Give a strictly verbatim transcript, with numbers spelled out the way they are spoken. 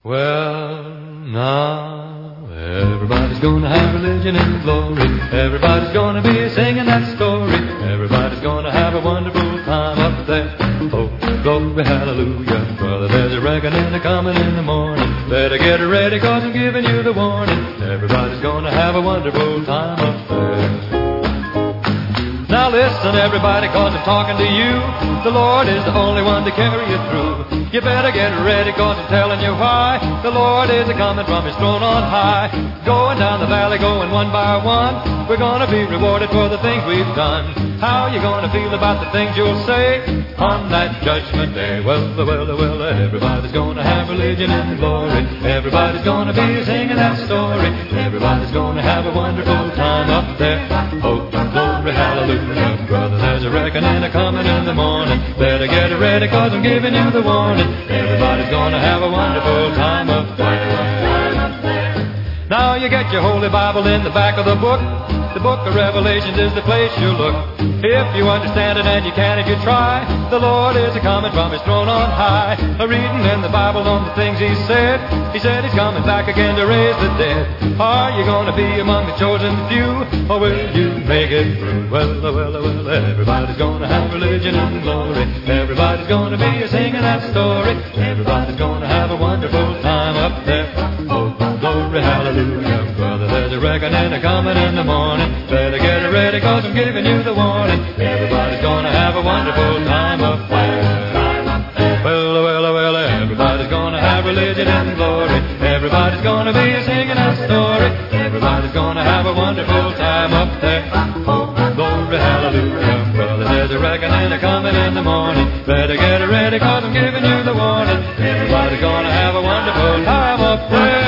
Well, now everybody's gonna have religion and glory. Everybody's gonna be singing that story. Everybody's gonna have a wonderful time up there. Oh, glory, hallelujah. Brother, there's a reckoning a-coming in the morning. Better get ready, 'cause I'm giving you the warning. Everybody's gonna have a wonderful time up there. Now listen, everybody, 'cause I'm talking to you. The Lord is the only one to carry you through. You better get ready, 'cause I'm telling you why. The Lord is a-coming from His throne on high. Going down the valley, going one by one. We're gonna be rewarded for the things we've done. How you gonna feel about the things you'll say on that judgment day? Well, well, well, everybody's gonna have religion and glory. Everybody's gonna be singing that story. Everybody's gonna have a wonderful time up there. Oh, glory, hallelujah. Brother, there's a reckoning a-coming in the morning. Better get ready, 'cause I'm giving you the warning. Everybody's gonna have a wonderful time up there. Now you get your Holy Bible in the back of the book. The book of Revelations is the place you look. If you understand it, and you can if you try, the Lord is a-coming from His throne on high. A reading in the Bible on the things He said. He said He's coming back again to raise the dead. Are you going to be among the chosen few, or will you make it through? Well, well, well, everybody's going to have religion and glory. Everybody's going to be singing that story. Everybody's going to have a wonderful time up there. Oh, glory, hallelujah. Brother, there's a reckoning a-coming in the morning. Better get ready, 'cause I'm giving you the warning. Everybody's gonna have a wonderful time up there. Well, well, well, everybody's gonna have religion and glory. Everybody's gonna be singing a story. Everybody's gonna have a wonderful time up there. Oh, glory, hallelujah. Brother, there's a reckoning a-coming in the morning. Better get ready, 'cause I'm giving you the warning. Everybody's gonna have a wonderful time up there.